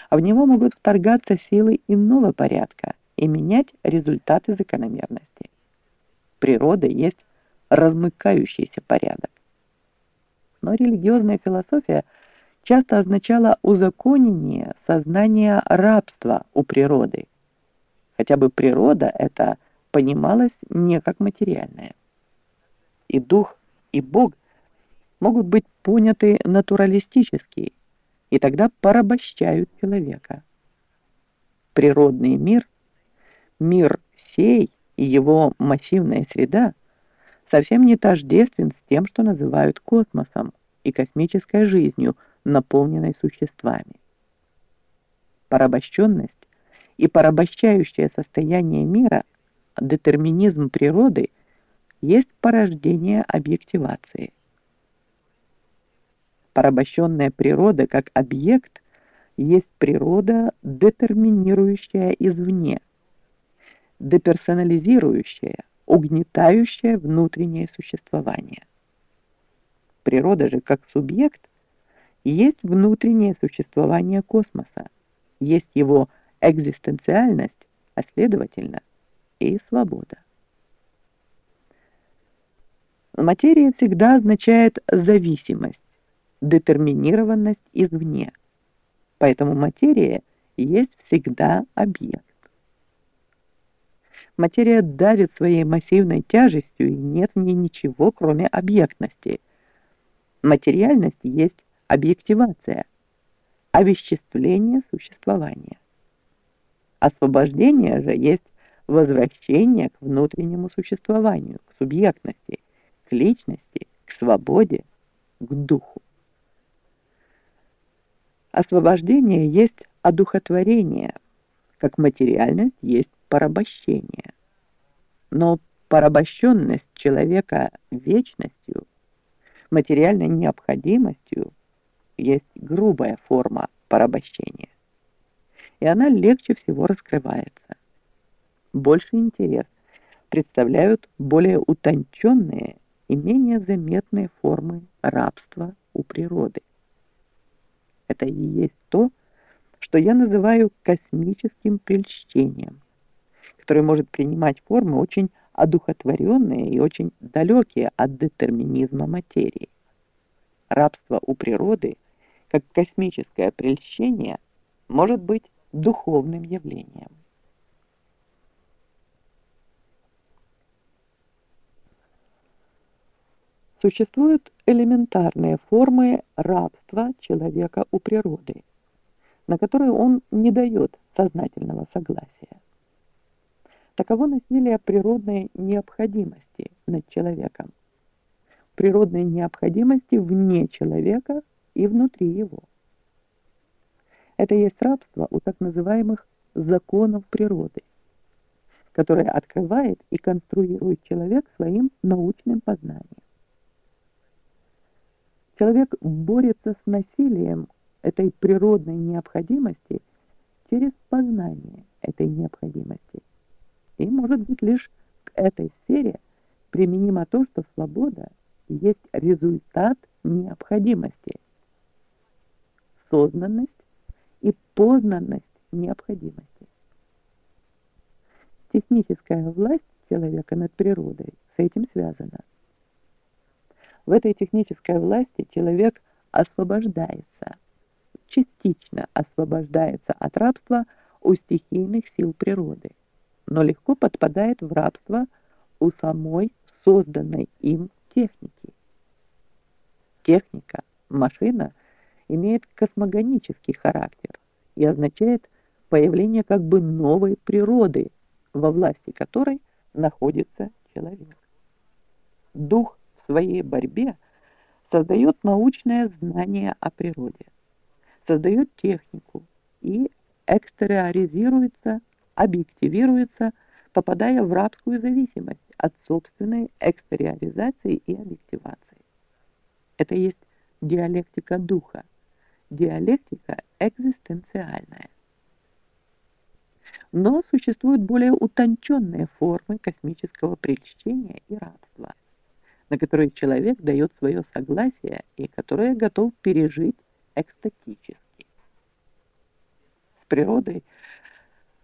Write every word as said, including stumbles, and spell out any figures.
а в него могут вторгаться силы иного порядка и менять результаты закономерности. Природа есть размыкающийся порядок. Но религиозная философия часто означала узаконение сознания рабства у природы, хотя бы природа эта понималась не как материальная. И дух, и Бог могут быть поняты натуралистически, и тогда порабощают человека. Природный мир, мир сей и его массивная среда совсем не тождествен с тем, что называют космосом и космической жизнью, наполненной существами. Порабощенность и порабощающее состояние мира, детерминизм природы, есть порождение объективации. Порабощенная природа как объект есть природа, детерминирующая извне, деперсонализирующая, угнетающая внутреннее существование. Природа же как субъект есть внутреннее существование космоса, есть его экзистенциальность, а следовательно и свобода. Материя всегда означает зависимость, детерминированность извне, поэтому материя есть всегда объект. Материя давит своей массивной тяжестью, и нет в ней ничего, кроме объектности. Материальность есть объективация, овеществление существования. Освобождение же есть возвращение к внутреннему существованию, к субъектности, к личности, к свободе, к духу. Освобождение есть одухотворение, как материальность есть порабощение. Но порабощенность человека вечностью, материальной необходимостью есть грубая форма порабощения. И она легче всего раскрывается. Больший интерес представляют более утонченные и менее заметные формы рабства у природы. Это и есть то, что я называю космическим прельщением, которое может принимать формы очень одухотворенные и очень далекие от детерминизма материи. Рабство у природы, как космическое прельщение, может быть духовным явлением. Существуют элементарные формы рабства человека у природы, на которые он не дает сознательного согласия. Таково насилие природной необходимости над человеком, природной необходимости вне человека и внутри его. Это есть рабство у так называемых законов природы, которое открывает и конструирует человек своим научным познанием. Человек борется с насилием этой природной необходимости через познание этой необходимости. И, может быть, лишь к этой сфере применимо то, что свобода есть результат необходимости, сознанность и познанность необходимости. Техническая власть человека над природой с этим связана. В этой технической власти человек освобождается, частично освобождается от рабства у стихийных сил природы, но легко подпадает в рабство у самой созданной им техники. Техника, машина имеет космогонический характер и означает появление как бы новой природы, во власти которой находится человек. Дух в своей борьбе создает научное знание о природе, создает технику и экстериоризируется, объективируется, попадая в рабскую зависимость от собственной экстериоризации и объективации. Это есть диалектика духа, диалектика экзистенциальная. Но существуют более утонченные формы космического прельщения и рабства, на которые человек дает свое согласие и которые готов пережить экстатически. природой